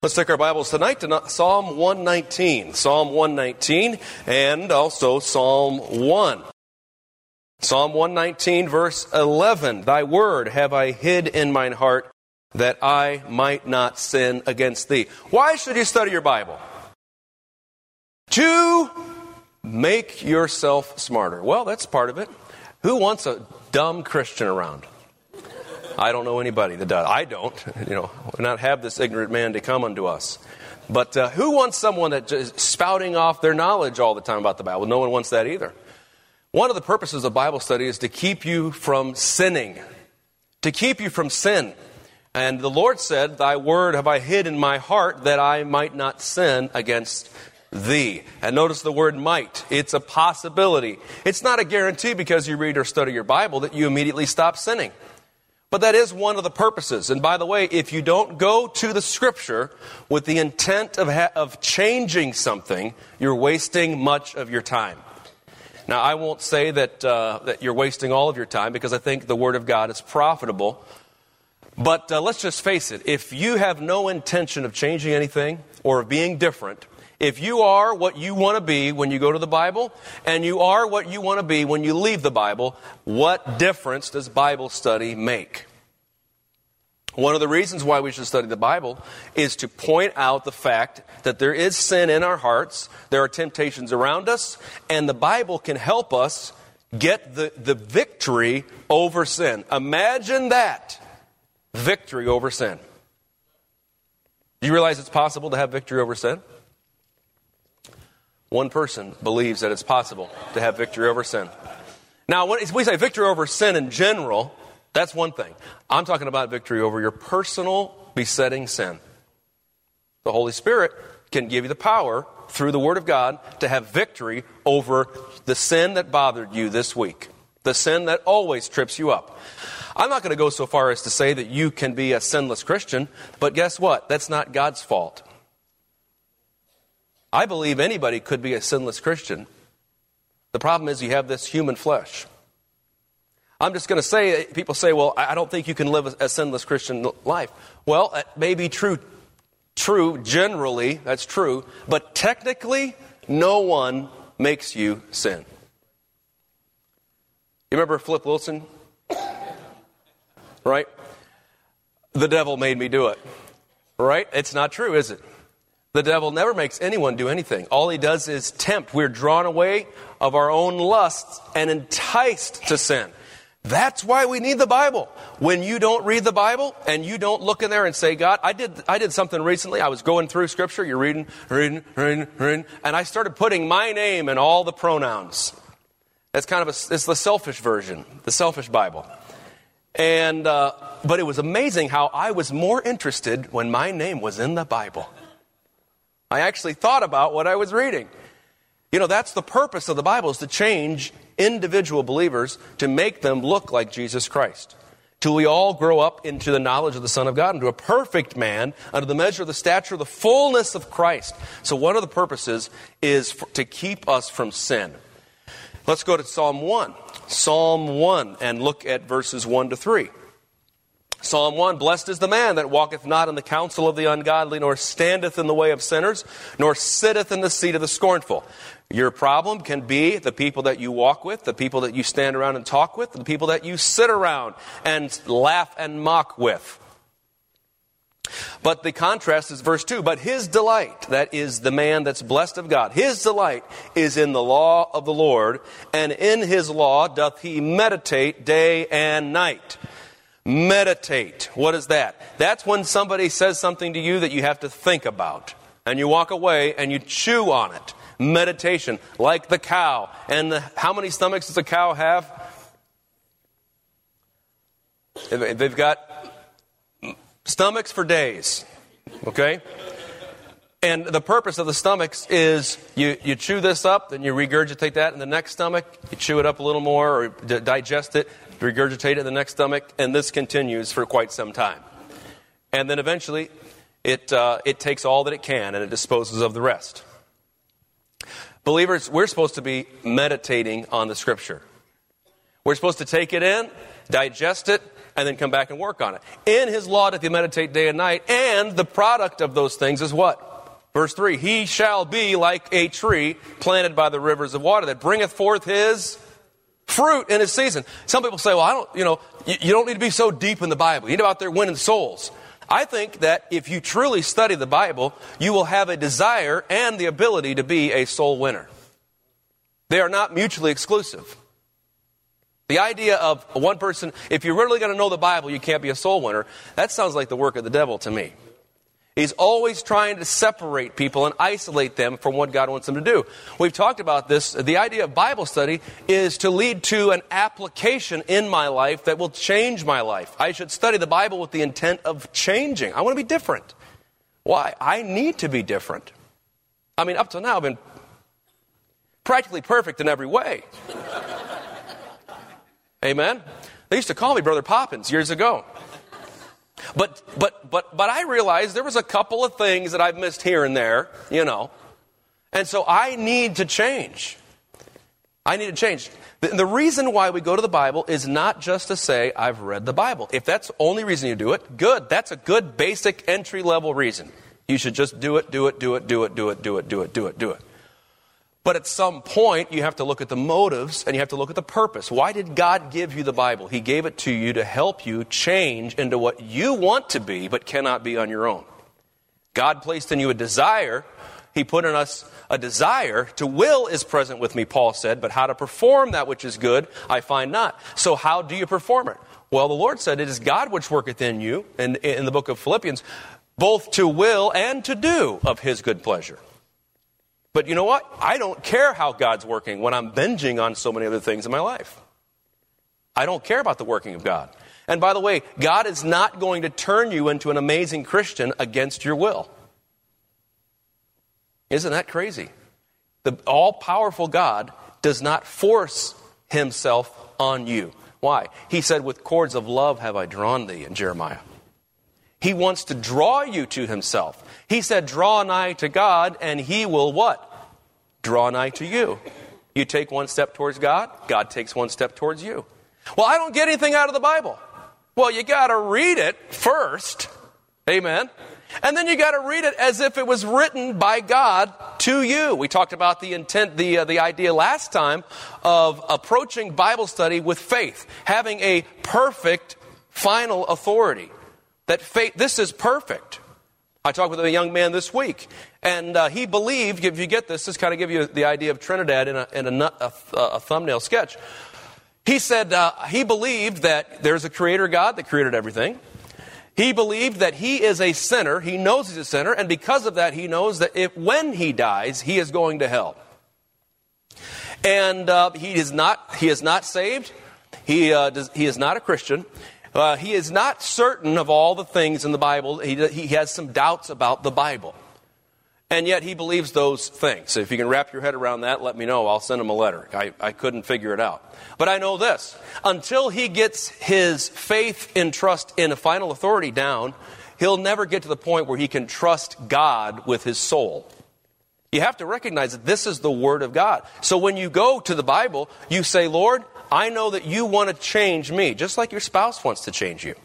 Let's take our Bibles tonight to Psalm 119. Psalm 119 and also Psalm 1. Psalm 119 verse 11. Thy word have I hid in mine heart that I might not sin against thee. Why should you study your Bible? To make yourself smarter. Well, that's part of it. Who wants a dumb Christian around? I don't know anybody that does. I don't. We'll not have this ignorant man to come unto us. But who wants someone that is spouting off their knowledge all the time about the Bible? No one wants that either. One of the purposes of Bible study is to keep you from sinning. To keep you from sin. And the Lord said, Thy word have I hid in my heart that I might not sin against thee. And notice the word might. It's a possibility. It's not a guarantee because you read or study your Bible that you immediately stop sinning. But that is one of the purposes. And by the way, if you don't go to the Scripture with the intent of changing something, you're wasting much of your time. Now, I won't say that you're wasting all of your time because I think the Word of God is profitable. But let's just face it. If you have no intention of changing anything or of being different, if you are what you want to be when you go to the Bible, and you are what you want to be when you leave the Bible, what difference does Bible study make? One of the reasons why we should study the Bible is to point out the fact that there is sin in our hearts, there are temptations around us, and the Bible can help us get the victory over sin. Imagine that, victory over sin. Do you realize it's possible to have victory over sin? One person believes that it's possible to have victory over sin. Now, when we say victory over sin in general, that's one thing. I'm talking about victory over your personal besetting sin. The Holy Spirit can give you the power through the Word of God to have victory over the sin that bothered you this week. The sin that always trips you up. I'm not going to go so far as to say that you can be a sinless Christian, but guess what? That's not God's fault. I believe anybody could be a sinless Christian. The problem is you have this human flesh. I'm just going to say, people say, well, I don't think you can live a sinless Christian life. Well, that may be true, generally, that's true, but technically, no one makes you sin. You remember Flip Wilson? Right? The devil made me do it. Right? It's not true, is it? The devil never makes anyone do anything. All he does is tempt. We're drawn away of our own lusts and enticed to sin. That's why we need the Bible. When you don't read the Bible and you don't look in there and say, God, I did something recently. I was going through Scripture. You're reading, and I started putting my name in all the pronouns. That's it's the selfish version, the selfish Bible. And but it was amazing how I was more interested when my name was in the Bible. I actually thought about what I was reading. That's the purpose of the Bible, is to change individual believers to make them look like Jesus Christ. Till we all grow up into the knowledge of the Son of God, into a perfect man, under the measure of the stature of the fullness of Christ. So one of the purposes is to keep us from sin. Let's go to Psalm 1. Psalm 1 and look at verses 1 to 3. Psalm 1, Blessed is the man that walketh not in the counsel of the ungodly, nor standeth in the way of sinners, nor sitteth in the seat of the scornful. Your problem can be the people that you walk with, the people that you stand around and talk with, the people that you sit around and laugh and mock with. But the contrast is verse 2, But his delight, that is the man that's blessed of God, his delight is in the law of the Lord, and in his law doth he meditate day and night. Meditate. What is that? That's when somebody says something to you that you have to think about. And you walk away and you chew on it. Meditation. Like the cow. And how many stomachs does a cow have? They've got stomachs for days. Okay? And the purpose of the stomachs is you chew this up, then you regurgitate that in the next stomach. You chew it up a little more or digest it. Regurgitate it in the next stomach, and this continues for quite some time. And then eventually, it takes all that it can, and it disposes of the rest. Believers, we're supposed to be meditating on the Scripture. We're supposed to take it in, digest it, and then come back and work on it. In his law doth he meditate day and night, and the product of those things is what? Verse 3, he shall be like a tree planted by the rivers of water that bringeth forth his fruit in his season. Some people say, well, you don't need to be so deep in the Bible. You need to be out there winning souls. I think that if you truly study the Bible, you will have a desire and the ability to be a soul winner. They are not mutually exclusive. The idea of one person, if you're really going to know the Bible, you can't be a soul winner, that sounds like the work of the devil to me. He's always trying to separate people and isolate them from what God wants them to do. We've talked about this. The idea of Bible study is to lead to an application in my life that will change my life. I should study the Bible with the intent of changing. I want to be different. Why? I need to be different. I mean, up till now, I've been practically perfect in every way. Amen? They used to call me Brother Poppins years ago. But I realized there was a couple of things that I've missed here and there, And so I need to change. I need to change. The reason why we go to the Bible is not just to say, I've read the Bible. If that's the only reason you do it, good. That's a good basic entry-level reason. You should just do it. But at some point, you have to look at the motives and you have to look at the purpose. Why did God give you the Bible? He gave it to you to help you change into what you want to be but cannot be on your own. God placed in you a desire. He put in us a desire. To will is present with me, Paul said, but how to perform that which is good, I find not. So how do you perform it? Well, the Lord said, it is God which worketh in you, in the book of Philippians, both to will and to do of his good pleasure. But you know what? I don't care how God's working when I'm binging on so many other things in my life. I don't care about the working of God. And by the way, God is not going to turn you into an amazing Christian against your will. Isn't that crazy? The all-powerful God does not force himself on you. Why? He said, with cords of love have I drawn thee in Jeremiah. He wants to draw you to himself. He said, draw nigh to God, and he will what? Draw nigh to you. You take one step towards God, God takes one step towards you. Well, I don't get anything out of the Bible. Well, you got to read it first. Amen. And then you got to read it as if it was written by God to you. We talked about the intent, the idea last time of approaching Bible study with faith, having a perfect final authority. That faith, this is perfect. I talked with a young man this week, and he believed, if you get this kind of give you the idea of Trinidad in a thumbnail sketch. He said he believed that there's a creator God that created everything. He believed that he is a sinner. He knows he's a sinner, and because of that, he knows that when he dies, he is going to hell. And he is not saved. He is not a Christian. He is not certain of all the things in the Bible. He has some doubts about the Bible. And yet he believes those things. So if you can wrap your head around that, let me know. I'll send him a letter. I couldn't figure it out. But I know this. Until he gets his faith and trust in a final authority down, he'll never get to the point where he can trust God with his soul. You have to recognize that this is the Word of God. So when you go to the Bible, you say, Lord, I know that you want to change me, just like your spouse wants to change you.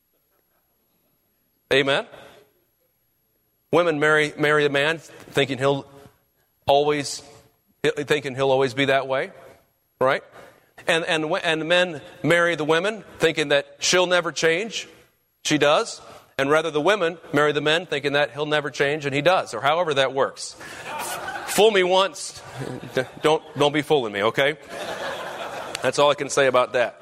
Amen? Women marry the man thinking he'll always be that way, right? And men marry the women thinking that she'll never change. She does. And rather the women marry the men thinking that he'll never change, and he does, or however that works. Fool me once, don't be fooling me, okay? That's all I can say about that.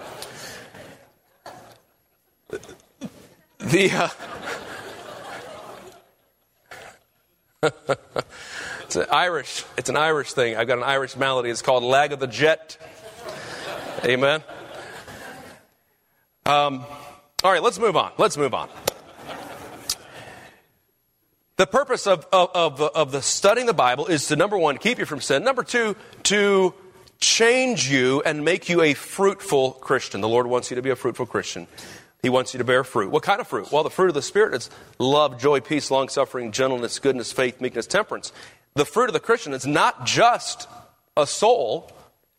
It's an Irish thing. I've got an Irish melody. It's called Lag of the Jet. Amen. All right, let's move on. The purpose of the studying the Bible is to, number one, keep you from sin. Number two, to change you and make you a fruitful Christian. The Lord wants you to be a fruitful Christian. He wants you to bear fruit. What kind of fruit? Well, the fruit of the Spirit is love, joy, peace, long-suffering, gentleness, goodness, faith, meekness, temperance. The fruit of the Christian is not just a soul.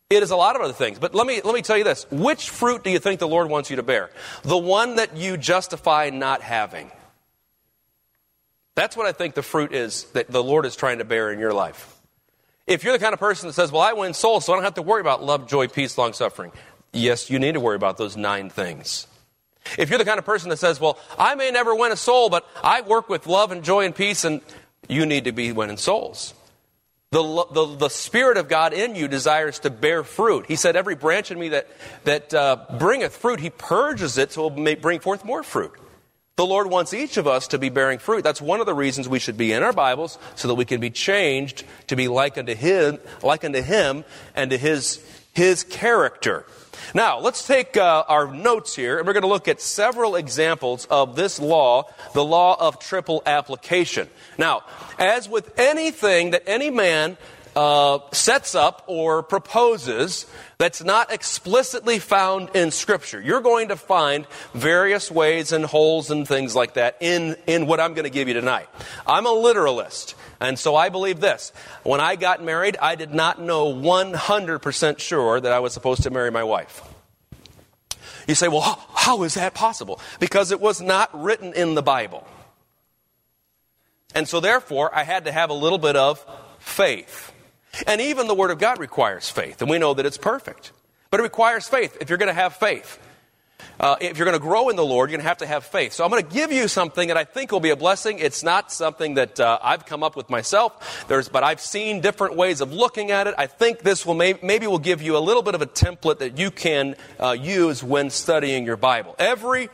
It is a lot of other things. But let me tell you this. Which fruit do you think the Lord wants you to bear? The one that you justify not having. That's what I think the fruit is that the Lord is trying to bear in your life. If you're the kind of person that says, well, I win souls, so I don't have to worry about love, joy, peace, long-suffering. Yes, you need to worry about those 9 things. If you're the kind of person that says, well, I may never win a soul, but I work with love and joy and peace, and you need to be winning souls. The Spirit of God in you desires to bear fruit. He said, every branch in me that bringeth fruit, He purges it so it may bring forth more fruit. The Lord wants each of us to be bearing fruit. That's one of the reasons we should be in our Bibles, so that we can be changed to be like unto Him and to His character. Now, let's take our notes here, and we're going to look at several examples of this law, the law of triple application. Now, as with anything that any man sets up or proposes that's not explicitly found in Scripture, you're going to find various ways and holes and things like that in what I'm going to give you tonight. I'm a literalist, and so I believe this. When I got married, I did not know 100% sure that I was supposed to marry my wife. You say, well, how is that possible? Because it was not written in the Bible. And so therefore, I had to have a little bit of faith. And even the Word of God requires faith, and we know that it's perfect. But it requires faith if you're going to have faith. If you're going to grow in the Lord, you're going to have faith. So I'm going to give you something that I think will be a blessing. It's not something that I've come up with myself, but I've seen different ways of looking at it. I think this will maybe will give you a little bit of a template that you can use when studying your Bible. Every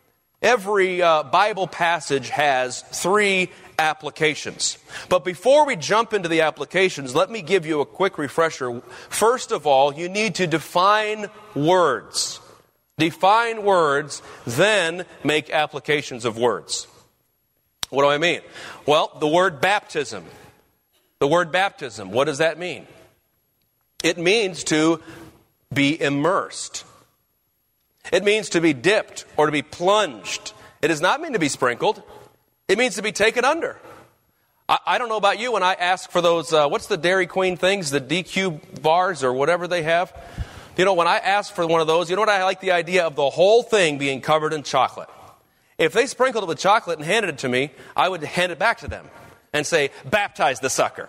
Bible passage has 3 applications. But before we jump into the applications, let me give you a quick refresher. First of all, you need to define words. Define words, then make applications of words. What do I mean? Well, the word baptism. The word baptism, what does that mean? It means to be immersed. It means to be dipped or to be plunged. It does not mean to be sprinkled. It means to be taken under. I don't know about you, when I ask for those, what's the Dairy Queen things, the DQ bars or whatever they have? You know, when I ask for one of those, you know what, I like the idea of the whole thing being covered in chocolate. If they sprinkled it with chocolate and handed it to me, I would hand it back to them and say, baptize the sucker.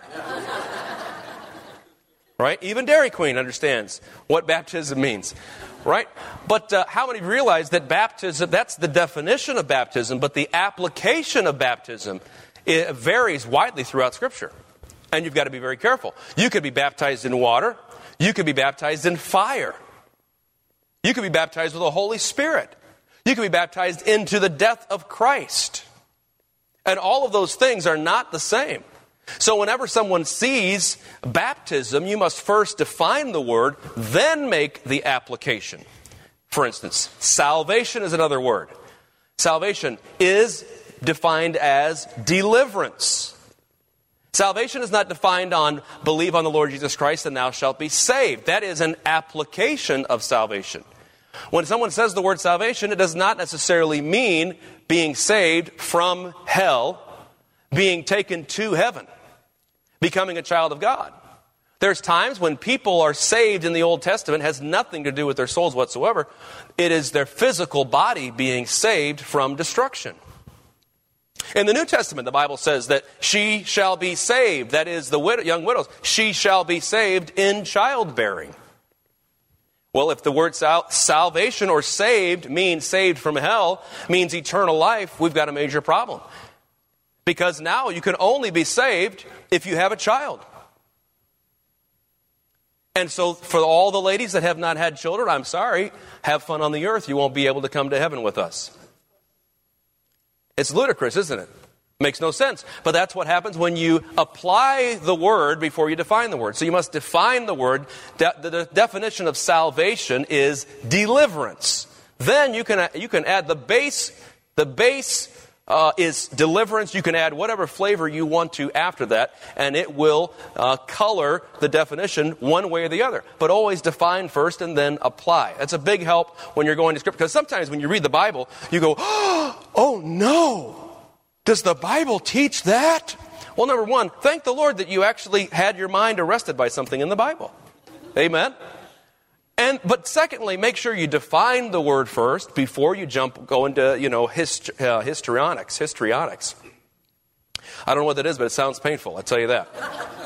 Right? Even Dairy Queen understands what baptism means. Right? But how many realize that baptism, that's the definition of baptism, but the application of baptism, it varies widely throughout Scripture. And you've got to be very careful. You could be baptized in water. You could be baptized in fire. You could be baptized with the Holy Spirit. You could be baptized into the death of Christ. And all of those things are not the same. So whenever someone sees baptism, you must first define the word, then make the application. For instance, salvation is another word. Salvation is defined as deliverance. Salvation is not defined on believe on the Lord Jesus Christ and thou shalt be saved. That is an application of salvation. When someone says the word salvation, it does not necessarily mean being saved from hell, being taken to heaven, becoming a child of God. There's times when people are saved in the Old Testament, it has nothing to do with their souls whatsoever. It is their physical body being saved from destruction. In the New Testament, the Bible says that she shall be saved, that is the young widows, she shall be saved in childbearing. Well, if the word salvation or saved means saved from hell, means eternal life, we've got a major problem. Because now you can only be saved if you have a child. And so for all the ladies that have not had children, I'm sorry, have fun on the earth. You won't be able to come to heaven with us. It's ludicrous, isn't it? Makes no sense. But that's what happens when you apply the word before you define the word. So you must define the word. The definition of salvation is deliverance. Then you can add the base. The base is deliverance. You can add whatever flavor you want to after that, and it will color the definition one way or the other. But always define first and then apply. That's a big help when you're going to Scripture. Because sometimes when you read the Bible, you go, oh no! Does the Bible teach that? Well, number one, thank the Lord that you actually had your mind arrested by something in the Bible. Amen? But secondly, make sure you define the word first before you go into, histrionics. I don't know what that is, but it sounds painful, I'll tell you that.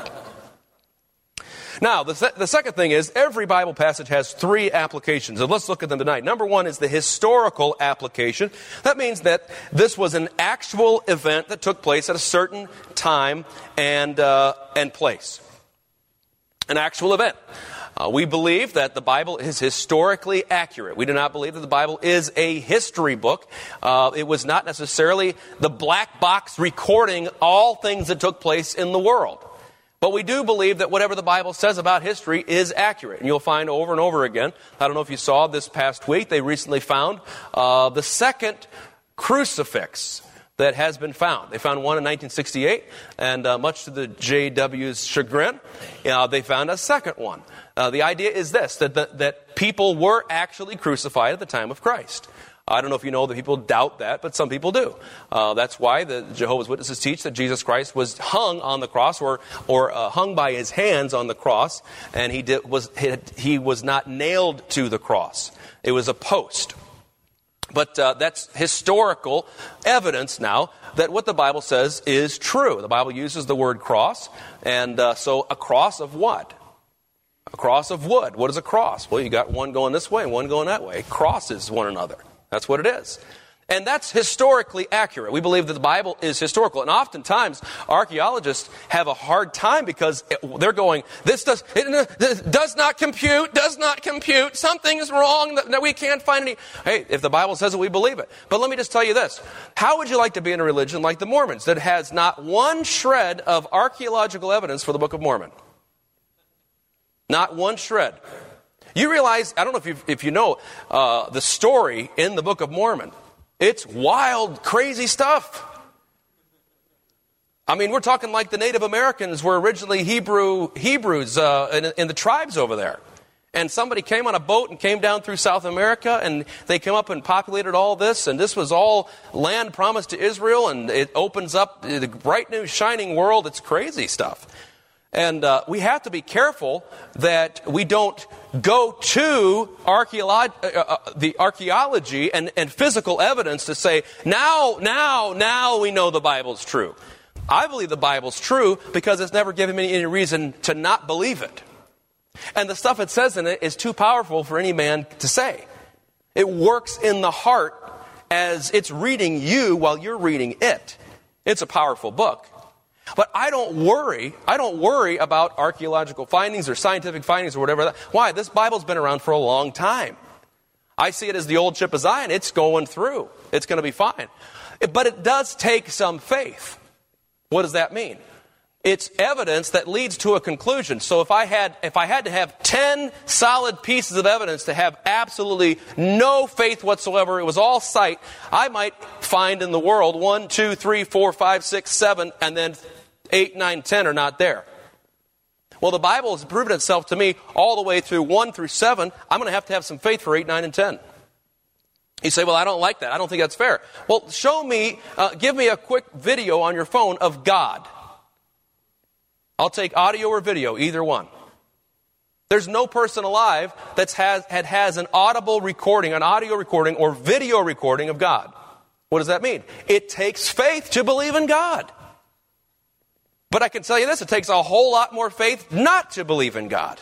Now, the second thing is every Bible passage has three applications, and let's look at them tonight. Number one is the historical application. That means that this was an actual event that took place at a certain time and place. An actual event. We believe that the Bible is historically accurate. We do not believe that the Bible is a history book. It was not necessarily the black box recording all things that took place in the world. But we do believe that whatever the Bible says about history is accurate. And you'll find over and over again, I don't know if you saw this past week, they recently found the second crucifix that has been found. They found one in 1968, and much to the JW's chagrin, they found a second one. The idea is this, that people were actually crucified at the time of Christ. I don't know if you know that people doubt that, but some people do. That's why the Jehovah's Witnesses teach that Jesus Christ was hung on the cross or hung by his hands on the cross, and he was not nailed to the cross. It was a post. But that's historical evidence now that what the Bible says is true. The Bible uses the word cross, and so a cross of what? A cross of wood. What is a cross? Well, you got one going this way and one going that way. Crosses one another. That's what it is. And that's historically accurate. We believe that the Bible is historical. And oftentimes, archaeologists have a hard time because they're going, this does not compute, something's wrong, that we can't find any. Hey, if the Bible says it, we believe it. But let me just tell you this. How would you like to be in a religion like the Mormons that has not one shred of archaeological evidence for the Book of Mormon? Not one shred. You realize, I don't know if you know the story in the Book of Mormon. It's wild, crazy stuff. I mean, we're talking like the Native Americans were originally Hebrews in the tribes over there. And somebody came on a boat and came down through South America, and they came up and populated all this, and this was all land promised to Israel, and it opens up the bright new shining world. It's crazy stuff. And we have to be careful that we don't go to the archaeology and physical evidence to say, now we know the Bible's true. I believe the Bible's true because it's never given me any reason to not believe it. And the stuff it says in it is too powerful for any man to say. It works in the heart as it's reading you while you're reading it. It's a powerful book. But I don't worry about archaeological findings or scientific findings or whatever. Why? This Bible's been around for a long time. I see it as the old ship of Zion. It's going through. It's going to be fine. But it does take some faith. What does that mean? It's evidence that leads to a conclusion. So if I had to have 10 solid pieces of evidence to have absolutely no faith whatsoever, it was all sight, I might find in the world 1, 2, 3, 4, 5, 6, 7, and then 8, 9, 10 are not there. Well, the Bible has proven itself to me all the way through 1 through 7. I'm going to have some faith for 8, 9, and 10. You say, well, I don't like that. I don't think that's fair. Well, show me, give me a quick video on your phone of God. I'll take audio or video, either one. There's no person alive that has an audio recording or video recording of God. What does that mean? It takes faith to believe in God. But I can tell you this, it takes a whole lot more faith not to believe in God.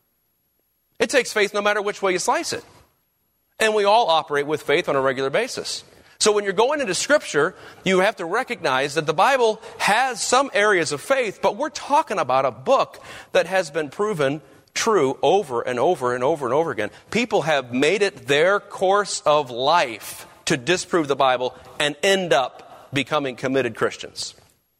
It takes faith no matter which way you slice it. And we all operate with faith on a regular basis. So when you're going into Scripture, you have to recognize that the Bible has some areas of faith, but we're talking about a book that has been proven true over and over and over and over again. People have made it their course of life to disprove the Bible and end up becoming committed Christians.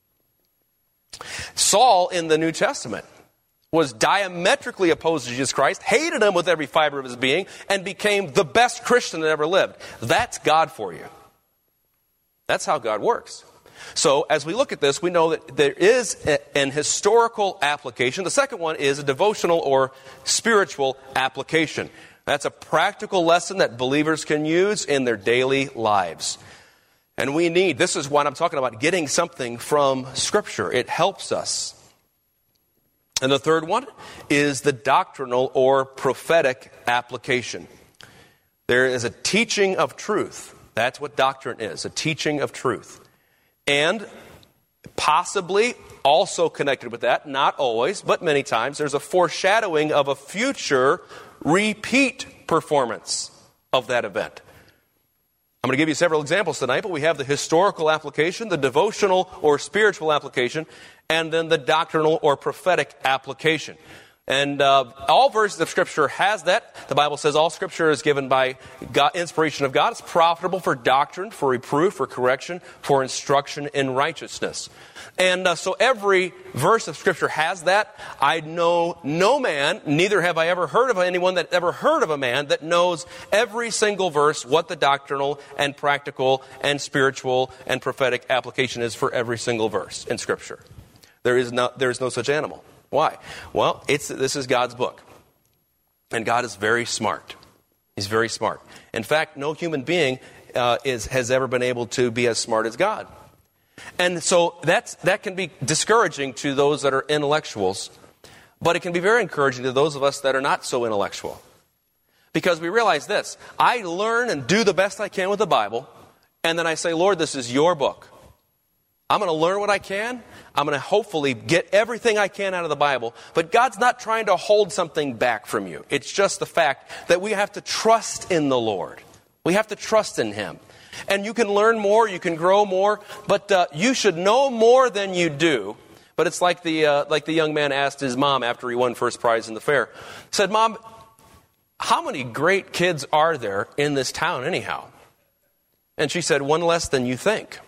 Saul in the New Testament was diametrically opposed to Jesus Christ, hated him with every fiber of his being, and became the best Christian that ever lived. That's God for you. That's how God works. So as we look at this, we know that there is an historical application. The second one is a devotional or spiritual application. That's a practical lesson that believers can use in their daily lives. And this is what I'm talking about, getting something from Scripture. It helps us. And the third one is the doctrinal or prophetic application. There is a teaching of truth. That's what doctrine is, a teaching of truth. And possibly also connected with that, not always, but many times, there's a foreshadowing of a future repeat performance of that event. I'm going to give you several examples tonight, but we have the historical application, the devotional or spiritual application, and then the doctrinal or prophetic application. And all verses of Scripture has that. The Bible says all Scripture is given by God, inspiration of God. It's profitable for doctrine, for reproof, for correction, for instruction in righteousness. And so every verse of Scripture has that. I know no man, neither have I ever heard of anyone that ever heard of a man that knows every single verse, what the doctrinal and practical and spiritual and prophetic application is for every single verse in Scripture. There is no such animal. Why? Well, this is God's book. And God is very smart. He's very smart. In fact, no human being has ever been able to be as smart as God. And so that can be discouraging to those that are intellectuals, but it can be very encouraging to those of us that are not so intellectual. Because we realize this: I learn and do the best I can with the Bible, and then I say, Lord, this is your book. I'm going to learn what I can. I'm going to hopefully get everything I can out of the Bible. But God's not trying to hold something back from you. It's just the fact that we have to trust in the Lord. We have to trust in Him. And you can learn more, you can grow more, but you should know more than you do. But it's like the young man asked his mom after he won first prize in the fair. He said, Mom, how many great kids are there in this town anyhow? And she said, one less than you think.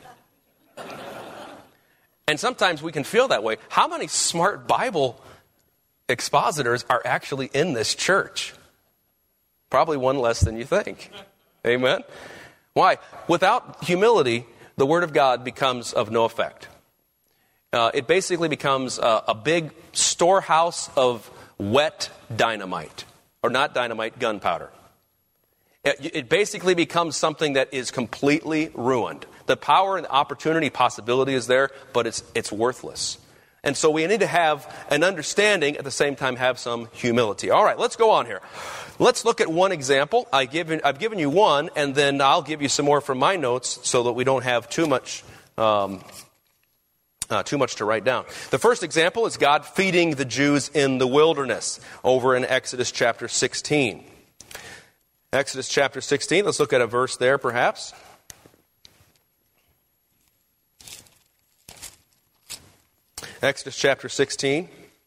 And sometimes we can feel that way. How many smart Bible expositors are actually in this church? Probably one less than you think. Amen? Why? Without humility, the Word of God becomes of no effect. It basically becomes a big storehouse of wet dynamite. Or not dynamite, gunpowder. It basically becomes something that is completely ruined. The power and the opportunity, possibility is there, but it's worthless. And so we need to have an understanding, at the same time have some humility. All right, let's go on here. Let's look at one example. I've given you one, and then I'll give you some more from my notes so that we don't have too much to write down. The first example is God feeding the Jews in the wilderness over in Exodus chapter 16. Exodus chapter 16, let's look at a verse there perhaps. Exodus chapter 16.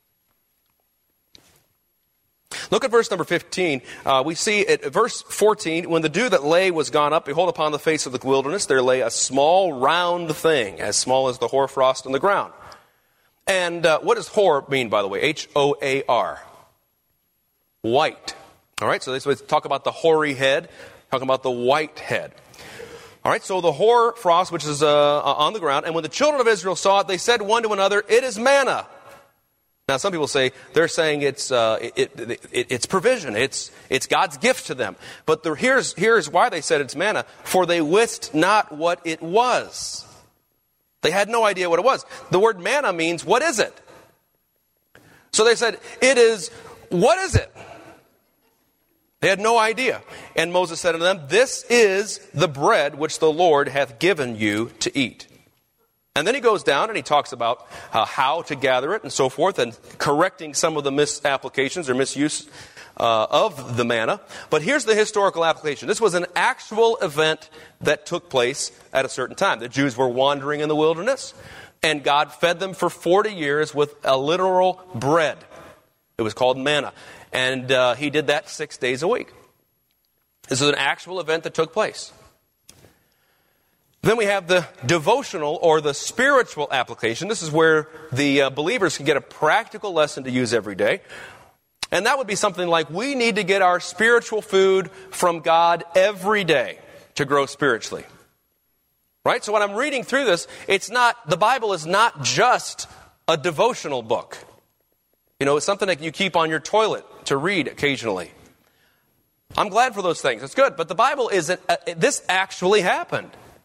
Look at verse number 15. We see at verse 14, when the dew that lay was gone up, behold, upon the face of the wilderness there lay a small round thing, as small as the hoarfrost on the ground. And what does hoar mean, by the way? H-O-A-R. White. All right, so they talk about the hoary head, talking about the white head. All right, so the hoar frost, which is on the ground, and when the children of Israel saw it, they said one to another, "It is manna." Now, some people say they're saying it's provision, it's God's gift to them. But here's why they said it's manna: for they wist not what it was. They had no idea what it was. The word manna means, what is it? So they said, "It is, what is it?" They had no idea. And Moses said unto them, "This is the bread which the Lord hath given you to eat." And then he goes down and he talks about how to gather it and so forth, and correcting some of the misapplications or misuse of the manna. But here's the historical application. This was an actual event that took place at a certain time. The Jews were wandering in the wilderness, and God fed them for 40 years with a literal bread. It was called manna. And he did that 6 days a week. This is an actual event that took place. Then we have the devotional or the spiritual application. This is where the believers can get a practical lesson to use every day. And that would be something like, we need to get our spiritual food from God every day to grow spiritually. Right? So when I'm reading through this, the Bible is not just a devotional book. You know, it's something that you keep on your toilet to read occasionally. I'm glad for those things. It's good. But the Bible isn't, this actually happened.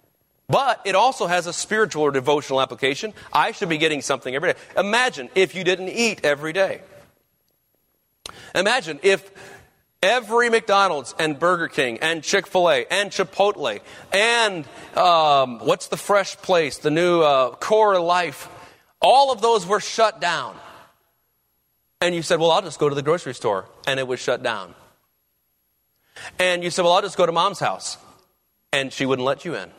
But it also has a spiritual or devotional application. I should be getting something every day. Imagine if you didn't eat every day. Imagine if every McDonald's and Burger King and Chick-fil-A and Chipotle and what's the fresh place, the new Core Life, all of those were shut down. And you said, well, I'll just go to the grocery store, and it was shut down. And you said, well, I'll just go to Mom's house, and she wouldn't let you in.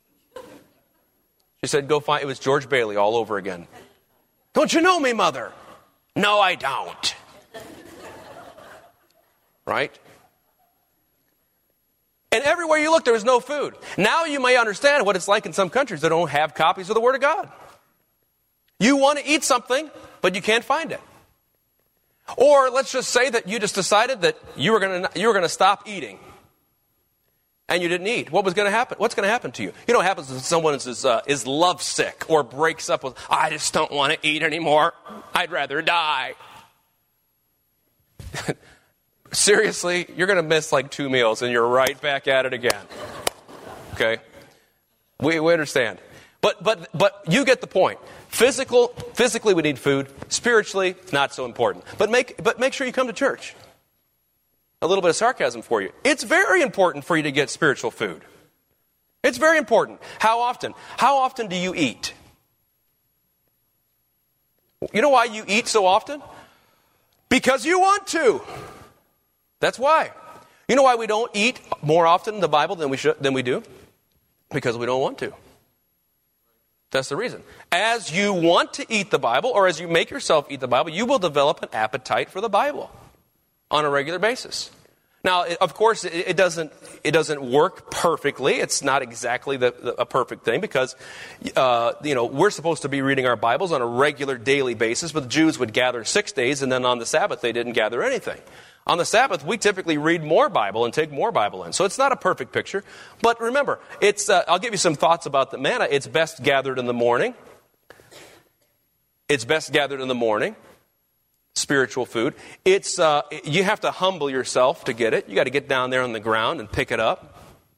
She said, go find, it was George Bailey all over again. Don't you know me, Mother? No, I don't. Right? And everywhere you look, there was no food. Now you may understand what it's like in some countries that don't have copies of the Word of God. You want to eat something, but you can't find it. Or let's just say that you just decided that you were going to stop eating. And you didn't eat. What was going to happen? What's going to happen to you? You know what happens when someone is lovesick or breaks up with, I just don't want to eat anymore. I'd rather die. Seriously, you're going to miss like 2 meals and you're right back at it again. Okay? We understand. But you get the point. Physically we need food. Spiritually, not so important. But make sure you come to church. A little bit of sarcasm for you. It's very important for you to get spiritual food. It's very important. How often? How often do you eat? You know why you eat so often? Because you want to. That's why. You know why we don't eat more often in the Bible than we do? Because we don't want to. That's the reason. As you want to eat the Bible, or as you make yourself eat the Bible, you will develop an appetite for the Bible on a regular basis. Now, of course, it doesn't work perfectly. It's not exactly a perfect thing because, we're supposed to be reading our Bibles on a regular daily basis, but the Jews would gather 6 days, and then on the Sabbath they didn't gather anything. On the Sabbath, we typically read more Bible and take more Bible in. So it's not a perfect picture. But remember, I'll give you some thoughts about the manna. It's best gathered in the morning. It's best gathered in the morning. Spiritual food. It's you have to humble yourself to get it. You got to get down there on the ground and pick it up.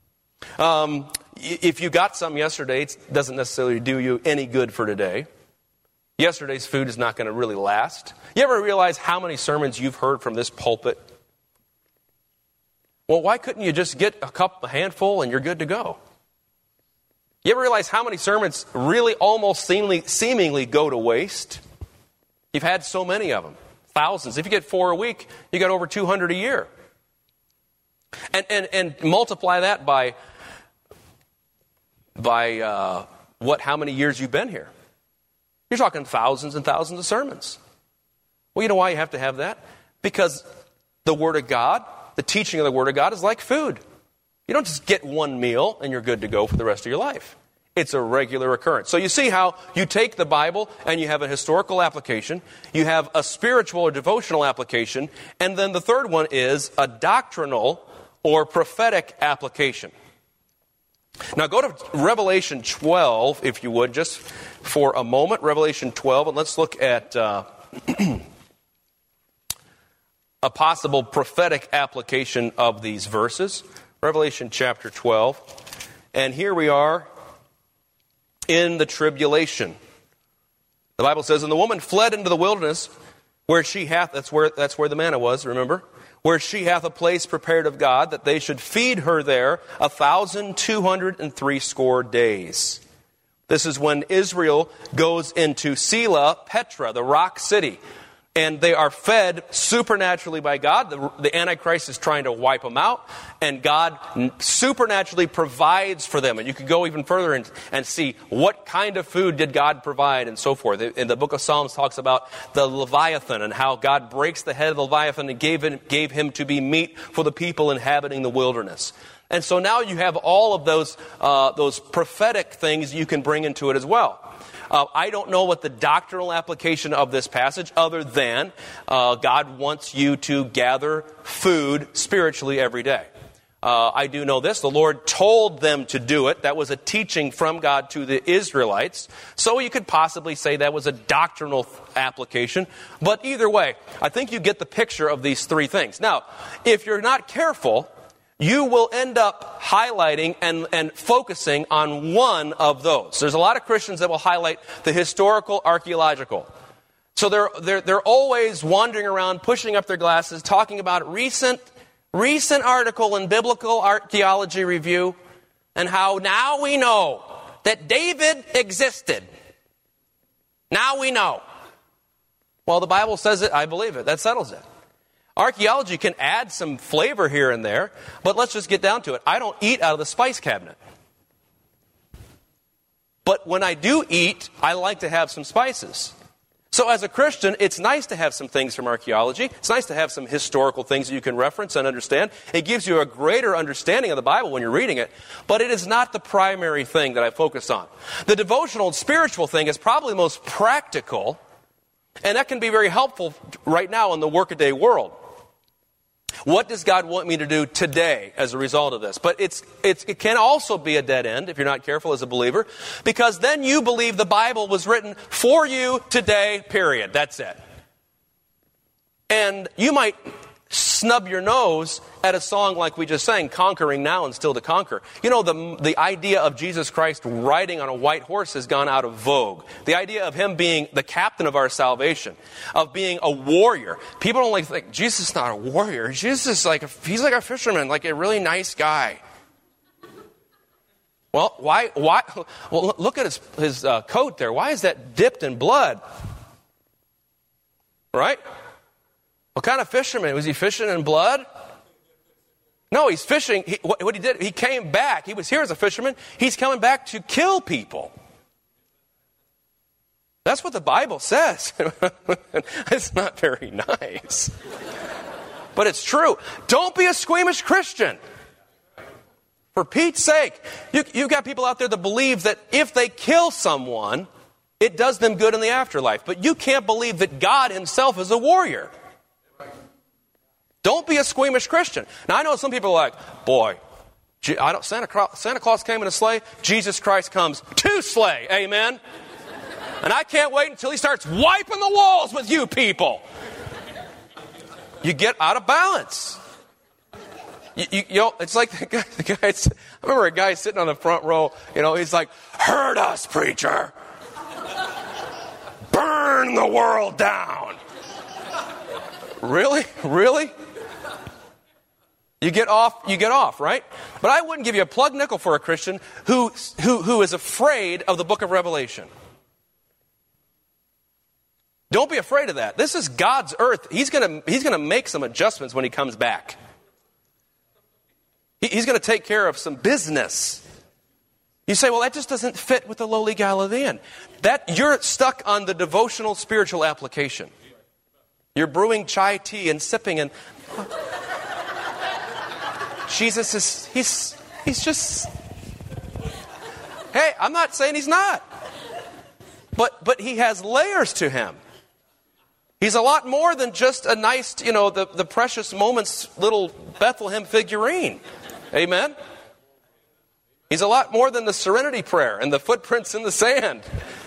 If you got some yesterday, it doesn't necessarily do you any good for today. Yesterday's food is not going to really last. You ever realize how many sermons you've heard from this pulpit? Well, why couldn't you just get a handful and you're good to go? You ever realize how many sermons really almost seemingly go to waste? You've had so many of them. Thousands. If you get 4 a week, you got over 200 a year. And multiply that by how many years you've been here. You're talking thousands and thousands of sermons. Well, you know why you have to have that? Because the Word of God, the teaching of the Word of God is like food. You don't just get one meal and you're good to go for the rest of your life. It's a regular occurrence. So you see how you take the Bible and you have a historical application, you have a spiritual or devotional application, and then the third one is a doctrinal or prophetic application. Now go to Revelation 12, if you would, just for a moment. Revelation 12, and let's look at a possible prophetic application of these verses. Revelation chapter 12. And here we are in the tribulation. The Bible says, and the woman fled into the wilderness where she hath, that's where the manna was, remember? Where she hath a place prepared of God, that they should feed her there 1,260 days. This is when Israel goes into Selah, Petra, the rock city. And they are fed supernaturally by God. The Antichrist is trying to wipe them out. And God supernaturally provides for them. And you could go even further and see what kind of food did God provide and so forth. In the book of Psalms talks about the Leviathan and how God breaks the head of the Leviathan and gave him to be meat for the people inhabiting the wilderness. And so now you have all of those prophetic things you can bring into it as well. I don't know what the doctrinal application of this passage other than God wants you to gather food spiritually every day. I do know this. The Lord told them to do it. That was a teaching from God to the Israelites. So you could possibly say that was a doctrinal application. But either way, I think you get the picture of these three things. Now, if you're not careful, you will end up highlighting and focusing on one of those. There's a lot of Christians that will highlight the historical, archaeological. So they're always wandering around, pushing up their glasses, talking about recent article in Biblical Archaeology Review, and how now we know that David existed. Now we know. Well, the Bible says it, I believe it. That settles it. Archaeology can add some flavor here and there, but let's just get down to it. I don't eat out of the spice cabinet. But when I do eat, I like to have some spices. So as a Christian, it's nice to have some things from archaeology. It's nice to have some historical things that you can reference and understand. It gives you a greater understanding of the Bible when you're reading it, but it is not the primary thing that I focus on. The devotional and spiritual thing is probably the most practical, and that can be very helpful right now in the workaday world. What does God want me to do today as a result of this? But it can also be a dead end if you're not careful as a believer, because then you believe the Bible was written for you today, period. That's it. And you might snub your nose at a song like we just sang, Conquering Now and Still to Conquer. You know, the idea of Jesus Christ riding on a white horse has gone out of vogue. The idea of him being the captain of our salvation, of being a warrior. People don't like think, Jesus is not a warrior. Jesus is he's like a fisherman, like a really nice guy. Well, why? Well, look at his coat there. Why is that dipped in blood? Right? What kind of fisherman? Was he fishing in blood? No, he's fishing. What he did, he came back. He was here as a fisherman. He's coming back to kill people. That's what the Bible says. It's not very nice. But it's true. Don't be a squeamish Christian. For Pete's sake. You've got people out there that believe that if they kill someone, it does them good in the afterlife. But you can't believe that God himself is a warrior. Don't be a squeamish Christian. Now, I know some people are like, boy, Santa Claus came in a sleigh. Jesus Christ comes to slay. Amen? And I can't wait until he starts wiping the walls with you people. You get out of balance. You know, it's like the guy. I remember a guy sitting on the front row. You know, he's like, "Hurt us, preacher. Burn the world down." Really? Really? You get off, right? But I wouldn't give you a plug nickel for a Christian who is afraid of the book of Revelation. Don't be afraid of that. This is God's earth. He's gonna make some adjustments when he comes back. He's going to take care of some business. You say, well, that just doesn't fit with the lowly Galilean. That you're stuck on the devotional spiritual application. You're brewing chai tea and sipping and Jesus is, he's just, hey, I'm not saying he's not. But he has layers to him. He's a lot more than just a nice, the precious moments little Bethlehem figurine. Amen? He's a lot more than the serenity prayer and the footprints in the sand.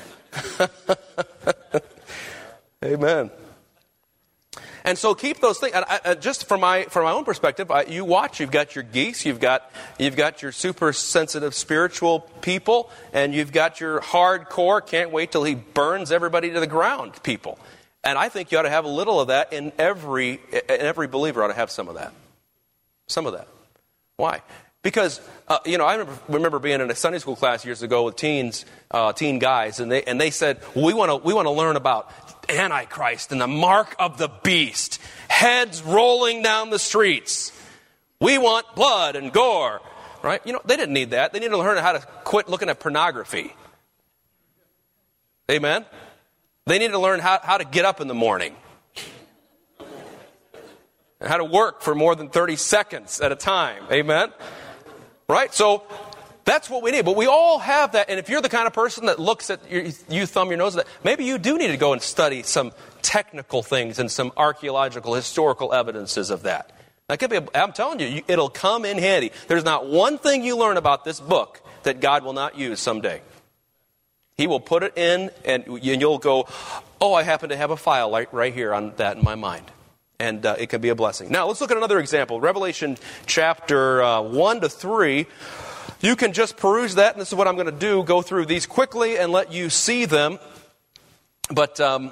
Amen. And so keep those things. Just from my own perspective, you watch. You've got your geese. You've got your super sensitive spiritual people, and you've got your hardcore. Can't wait till he burns everybody to the ground people. And I think you ought to have a little of that in every believer ought to have some of that. Some of that. Why? Because I remember being in a Sunday school class years ago with teen guys, and they said, we want to learn about Antichrist and the mark of the beast, heads rolling down the streets. We want blood and gore, right? They didn't need that. They needed to learn how to quit looking at pornography. Amen? They needed to learn how to get up in the morning and how to work for more than 30 seconds at a time. Amen? Right? So that's what we need. But we all have that. And if you're the kind of person that looks at you thumb your nose at that, maybe you do need to go and study some technical things and some archaeological, historical evidences of that. That could be, I'm telling you, it'll come in handy. There's not one thing you learn about this book that God will not use someday. He will put it in, and you'll go, oh, I happen to have a file right here on that in my mind. And it can be a blessing. Now, let's look at another example. Revelation chapter 1 to 3. You can just peruse that, and this is what I'm going to do, go through these quickly and let you see them. But I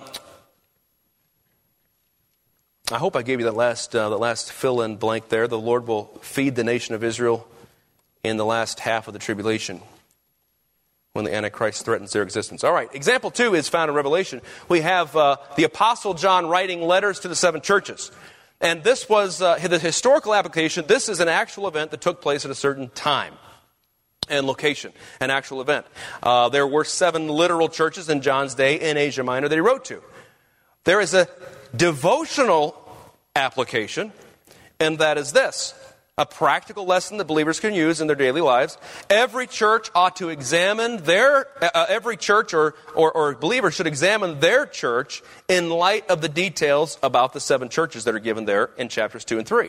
hope I gave you that last fill-in blank there. The Lord will feed the nation of Israel in the last half of the tribulation, when the Antichrist threatens their existence. All right, example 2 is found in Revelation. We have the Apostle John writing letters to the 7 churches. And this was the historical application. This is an actual event that took place at a certain time and location, an actual event. There were 7 literal churches in John's day in Asia Minor that he wrote to. There is a devotional application, and that is this. A practical lesson that believers can use in their daily lives. Every church ought to examine every church or believer should examine their church in light of the details about the 7 churches that are given there in chapters 2 and 3.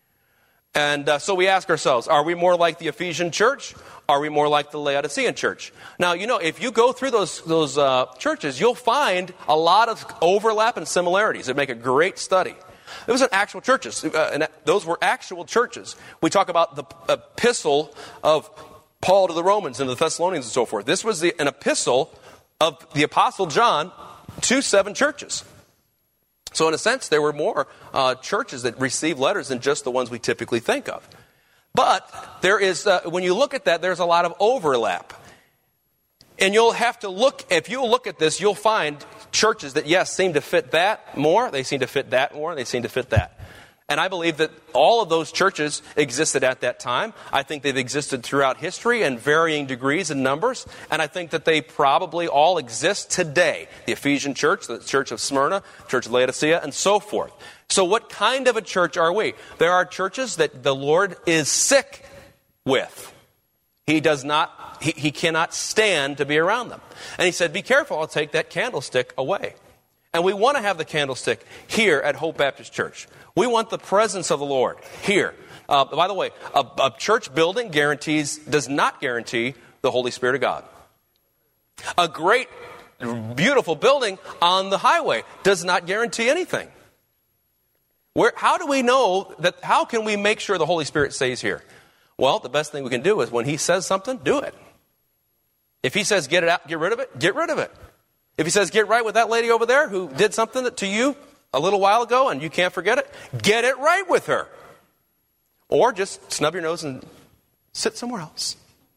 And so we ask ourselves, are we more like the Ephesian church? Are we more like the Laodicean church? Now, if you go through those churches, you'll find a lot of overlap and similarities. It'd make a great study. Those are actual churches, and those were actual churches. We talk about the epistle of Paul to the Romans and the Thessalonians and so forth. This was an epistle of the Apostle John to 7 churches. So in a sense, there were more churches that received letters than just the ones we typically think of. But there is, when you look at that, there's a lot of overlap. And you'll have to look, if you look at this, you'll find churches that, yes, seem to fit that more, they seem to fit that more, and they seem to fit that. And I believe that all of those churches existed at that time. I think they've existed throughout history in varying degrees and numbers. And I think that they probably all exist today. The Ephesian church, the church of Smyrna, church of Laodicea, and so forth. So what kind of a church are we? There are churches that the Lord is sick with. He cannot stand to be around them. And he said, be careful, I'll take that candlestick away. And we want to have the candlestick here at Hope Baptist Church. We want the presence of the Lord here. By the way, a church building does not guarantee the Holy Spirit of God. A great, beautiful building on the highway does not guarantee anything. How do we know that? How can we make sure the Holy Spirit stays here? Well, the best thing we can do is when he says something, do it. If he says get it out, get rid of it, get rid of it. If he says get right with that lady over there who did something to you a little while ago and you can't forget it, get it right with her. Or just snub your nose and sit somewhere else.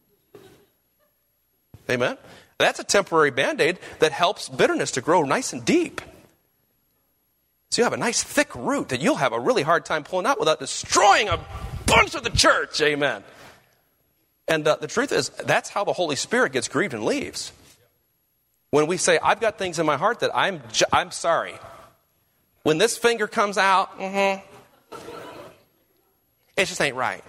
Amen? That's a temporary Band-Aid that helps bitterness to grow nice and deep. So you have a nice thick root that you'll have a really hard time pulling out without destroying a bunch of the church. Amen. And the truth is, that's how the Holy Spirit gets grieved and leaves. When we say, I've got things in my heart that I'm sorry. When this finger comes out, it just ain't right.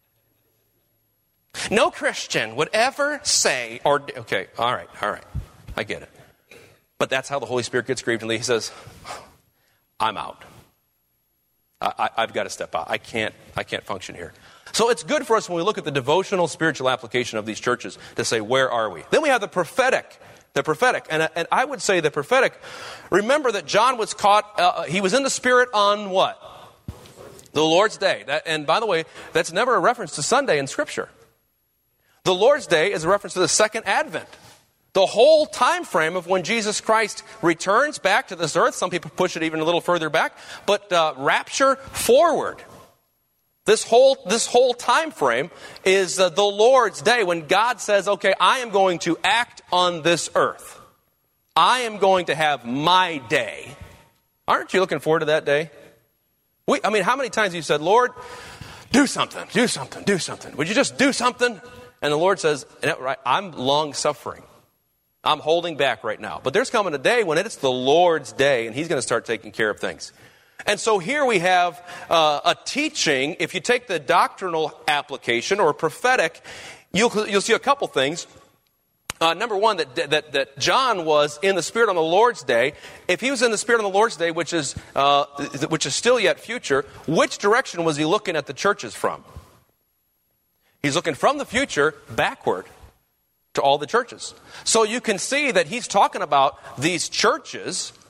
No Christian would ever say, okay, all right, I get it. But that's how the Holy Spirit gets grieved and leaves. He says, I'm out. I've got to step out. I can't function here. So it's good for us when we look at the devotional spiritual application of these churches to say, where are we? Then we have the prophetic. And I would say the prophetic, remember that John was caught, he was in the Spirit on what? The Lord's Day. And by the way, that's never a reference to Sunday in Scripture. The Lord's Day is a reference to the second advent. The whole time frame of when Jesus Christ returns back to this earth. Some people push it even a little further back. But rapture forward. This whole time frame is the Lord's Day when God says, okay, I am going to act on this earth. I am going to have my day. Aren't you looking forward to that day? How many times have you said, Lord, do something. Would you just do something? And the Lord says, I'm long-suffering. I'm holding back right now. But there's coming a day when it's the Lord's day, and he's going to start taking care of things. And so here we have a teaching. If you take the doctrinal application or prophetic, you'll see a couple things. Number one, that John was in the Spirit on the Lord's Day. If he was in the Spirit on the Lord's Day, which is still yet future, which direction was he looking at the churches from? He's looking from the future backward to all the churches. So you can see that he's talking about these churches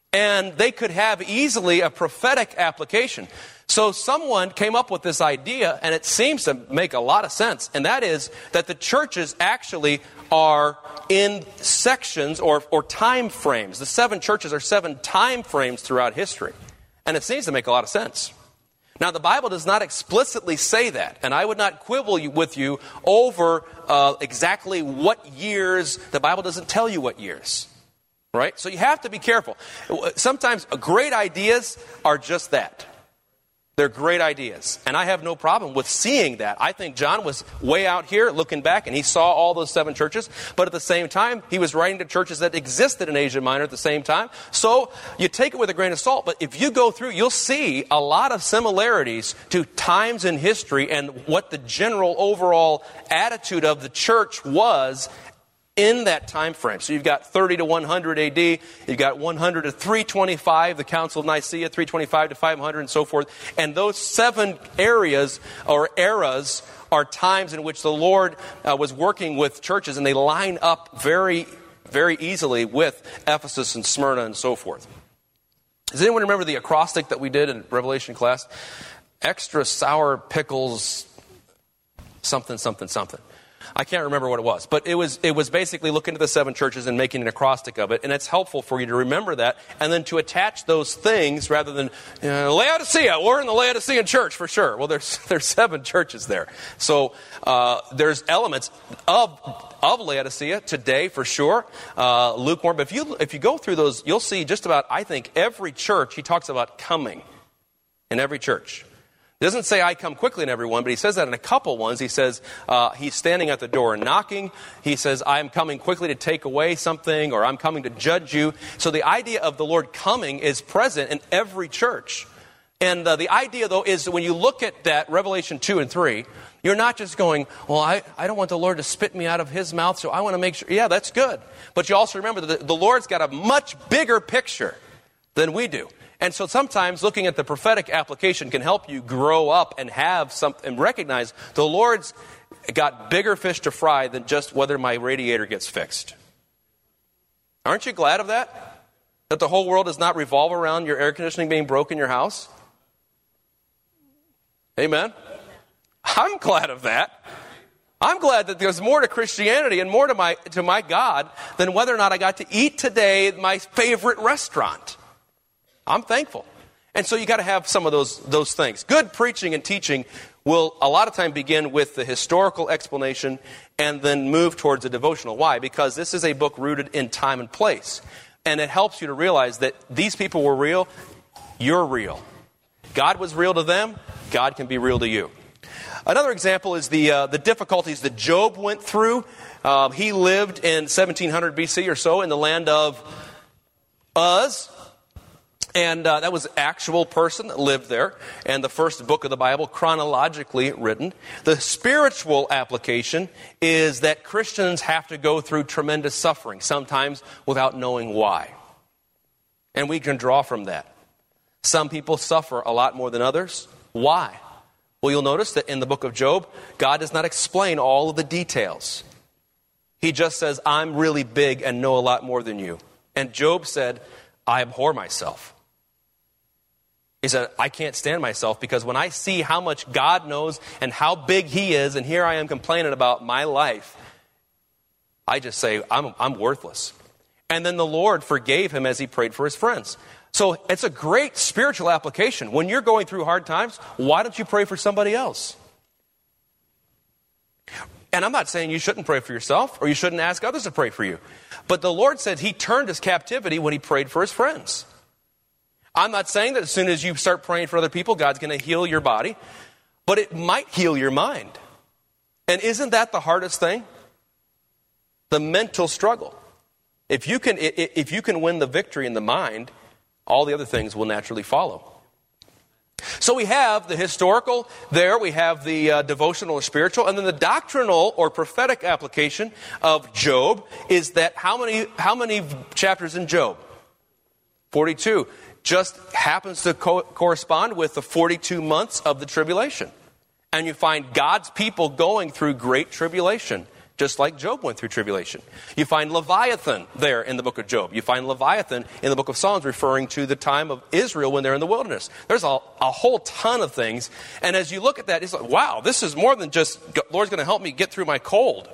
And they could have easily a prophetic application. So someone came up with this idea, and it seems to make a lot of sense. And that is that the churches actually are in sections or time frames. The 7 churches are 7 time frames throughout history. And it seems to make a lot of sense. Now, the Bible does not explicitly say that. And I would not quibble with you over exactly what years. The Bible doesn't tell you what years. Right? So you have to be careful. Sometimes great ideas are just that. They're great ideas. And I have no problem with seeing that. I think John was way out here looking back and he saw all those 7 churches. But at the same time, he was writing to churches that existed in Asia Minor at the same time. So you take it with a grain of salt. But if you go through, you'll see a lot of similarities to times in history and what the general overall attitude of the church was in that time frame. So you've got 30 to 100 AD, you've got 100 to 325, the Council of Nicaea, 325 to 500, and so forth. And those 7 areas or eras are times in which the Lord was working with churches, and they line up very, very easily with Ephesus and Smyrna and so forth. Does anyone remember the acrostic that we did in Revelation class? Extra sour pickles, something, something, something. I can't remember what it was, but it was basically looking at the 7 churches and making an acrostic of it, and it's helpful for you to remember that, and then to attach those things rather than Laodicea. We're in the Laodicean church for sure. Well, there's 7 churches there, so there's elements of Laodicea today for sure. Lukewarm, but if you go through those, you'll see just about, I think, every church he talks about coming in every church. He doesn't say, I come quickly in everyone, but he says that in a couple ones. He says, he's standing at the door and knocking. He says, I'm coming quickly to take away something, or I'm coming to judge you. So the idea of the Lord coming is present in every church. And the idea, though, is that when you look at that, Revelation 2 and 3, you're not just going, well, I don't want the Lord to spit me out of his mouth, so I want to make sure. Yeah, that's good. But you also remember that the Lord's got a much bigger picture than we do. And so sometimes looking at the prophetic application can help you grow up and have something and recognize the Lord's got bigger fish to fry than just whether my radiator gets fixed. Aren't you glad of that? That the whole world does not revolve around your air conditioning being broke in your house? Amen? I'm glad of that. I'm glad that there's more to Christianity and more to my God than whether or not I got to eat today at my favorite restaurant. I'm thankful. And so you got to have some of those things. Good preaching and teaching will a lot of time begin with the historical explanation and then move towards a devotional. Why? Because this is a book rooted in time and place. And it helps you to realize that these people were real, you're real. God was real to them, God can be real to you. Another example is the difficulties that Job went through. He lived in 1700 BC or so in the land of Uz. And that was an actual person that lived there. And the first book of the Bible, chronologically written. The spiritual application is that Christians have to go through tremendous suffering, sometimes without knowing why. And we can draw from that. Some people suffer a lot more than others. Why? Well, you'll notice that in the book of Job, God does not explain all of the details. He just says, I'm really big and know a lot more than you. And Job said, I abhor myself. He said, I can't stand myself because when I see how much God knows and how big he is, and here I am complaining about my life, I just say, I'm worthless. And then the Lord forgave him as he prayed for his friends. So it's a great spiritual application. When you're going through hard times, why don't you pray for somebody else? And I'm not saying you shouldn't pray for yourself or you shouldn't ask others to pray for you. But the Lord said he turned his captivity when he prayed for his friends. I'm not saying that as soon as you start praying for other people, God's going to heal your body, but it might heal your mind. And isn't that the hardest thing? The mental struggle. If you can win the victory in the mind, all the other things will naturally follow. So we have the historical there, we have the devotional or spiritual, and then the doctrinal or prophetic application of Job is that how many chapters in Job? 42. Just happens to correspond with the 42 months of the tribulation. And you find God's people going through great tribulation just like Job went through tribulation. You find Leviathan there in the book of Job. You find Leviathan in the book of Psalms referring to the time of Israel when they're in the wilderness. There's a whole ton of things. And as you look at that, it's like, wow, this is more than just, Lord's going to help me get through my cold.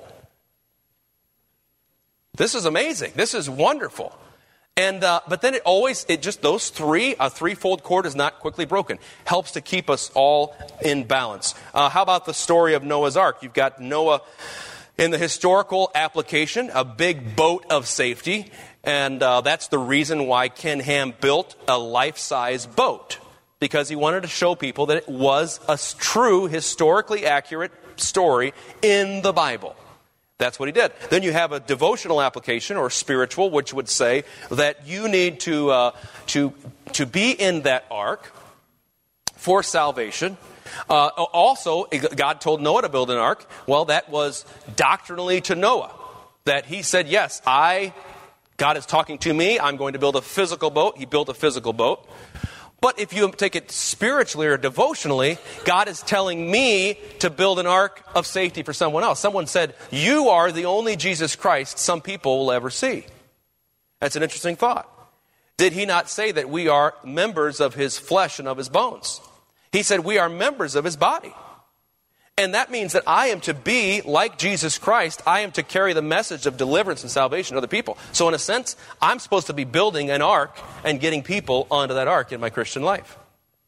This is amazing. This is wonderful. And but then those three, a threefold cord is not quickly broken. Helps to keep us all in balance. How about the story of Noah's Ark? You've got Noah in the historical application, a big boat of safety. And that's the reason why Ken Ham built a life-size boat. Because he wanted to show people that it was a true, historically accurate story in the Bible. That's what he did. Then you have a devotional application or spiritual, which would say that you need to be in that ark for salvation. Also, God told Noah to build an ark. Well, that was doctrinally to Noah. That he said, yes, God is talking to me. I'm going to build a physical boat. He built a physical boat. But if you take it spiritually or devotionally, God is telling me to build an ark of safety for someone else. Someone said, you are the only Jesus Christ some people will ever see. That's an interesting thought. Did he not say that we are members of his flesh and of his bones? He said we are members of his body. And that means that I am to be like Jesus Christ. I am to carry the message of deliverance and salvation to other people. So in a sense, I'm supposed to be building an ark and getting people onto that ark in my Christian life.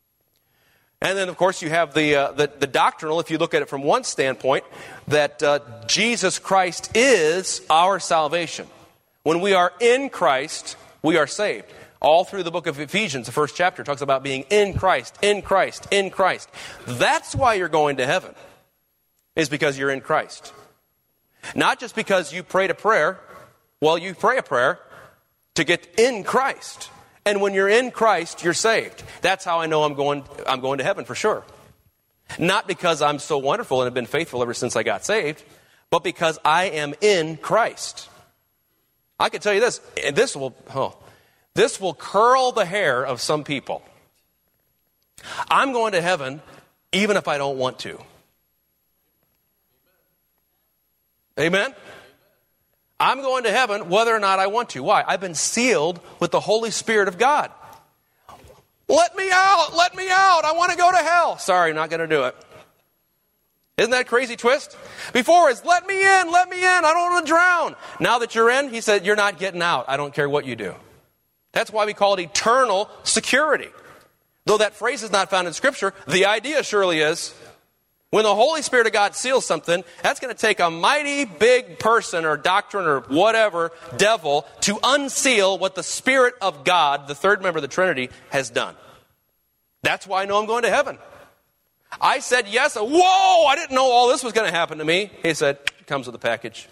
And then, of course, you have the doctrinal, if you look at it from one standpoint, that Jesus Christ is our salvation. When we are in Christ, we are saved. All through the book of Ephesians, the first chapter, talks about being in Christ, in Christ, in Christ. That's why you're going to heaven, is because you're in Christ. Not just because you prayed a prayer. Well, you pray a prayer to get in Christ. And when you're in Christ, you're saved. That's how I know I'm going to heaven for sure. Not because I'm so wonderful and have been faithful ever since I got saved, but because I am in Christ. I can tell you this, and this will curl the hair of some people. I'm going to heaven even if I don't want to. Amen? I'm going to heaven whether or not I want to. Why? I've been sealed with the Holy Spirit of God. Let me out! Let me out! I want to go to hell. Sorry, not going to do it. Isn't that a crazy twist? Before it's, let me in, I don't want to drown. Now that you're in, he said, you're not getting out. I don't care what you do. That's why we call it eternal security. Though that phrase is not found in Scripture, the idea surely is. When the Holy Spirit of God seals something, that's going to take a mighty big person or doctrine or whatever, devil, to unseal what the Spirit of God, the third member of the Trinity, has done. That's why I know I'm going to heaven. I said yes. Whoa, I didn't know all this was going to happen to me. He said, it comes with a package.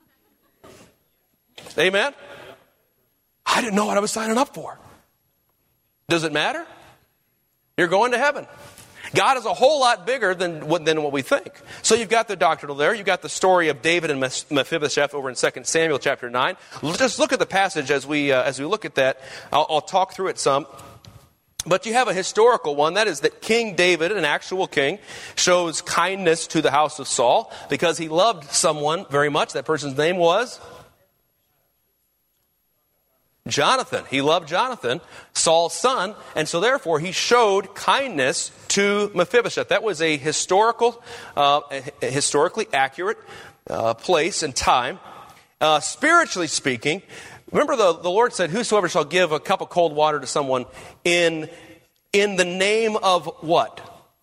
Amen? I didn't know what I was signing up for. Does it matter? You're going to heaven. God is a whole lot bigger than what we think. So you've got the doctrinal there. You've got the story of David and Mephibosheth over in 2 Samuel chapter 9. Just look at the passage as we look at that. I'll talk through it some. But you have a historical one. That is that King David, an actual king, shows kindness to the house of Saul because he loved someone very much. That person's name was Jonathan. He loved Jonathan, Saul's son, and so therefore he showed kindness to Mephibosheth. That was a historically accurate place and time. Spiritually speaking, remember the Lord said, whosoever shall give a cup of cold water to someone in the name of what?